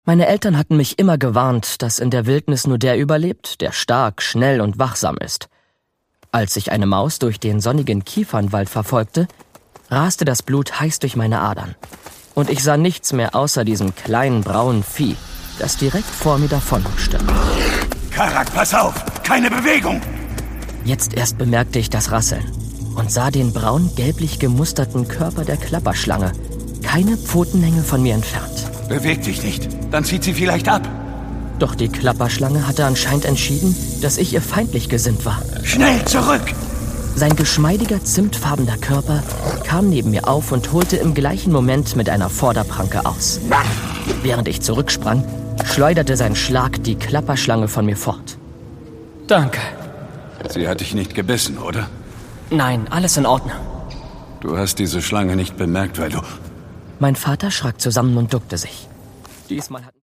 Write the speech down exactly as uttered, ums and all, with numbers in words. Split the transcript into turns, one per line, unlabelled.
Meine Eltern hatten mich immer gewarnt, dass in der Wildnis nur der überlebt, der stark, schnell und wachsam ist. Als ich eine Maus durch den sonnigen Kiefernwald verfolgte, raste das Blut heiß durch meine Adern. Und ich sah nichts mehr außer diesem kleinen braunen Vieh, das direkt vor mir davonhuschte.
Karak, pass auf! Keine Bewegung!
Jetzt erst bemerkte ich das Rasseln und sah den braun-gelblich gemusterten Körper der Klapperschlange, keine Pfotenlänge von mir entfernt.
Beweg dich nicht, dann zieht sie vielleicht ab.
Doch die Klapperschlange hatte anscheinend entschieden, dass ich ihr feindlich gesinnt war.
Schnell zurück!
Sein geschmeidiger, zimtfarbener Körper kam neben mir auf und holte im gleichen Moment mit einer Vorderpranke aus. Während ich zurücksprang, schleuderte sein Schlag die Klapperschlange von mir fort. Danke.
Sie hat dich nicht gebissen, oder?
Nein, alles in Ordnung.
Du hast diese Schlange nicht bemerkt, weil du...
Mein Vater schrak zusammen und duckte sich. Diesmal hat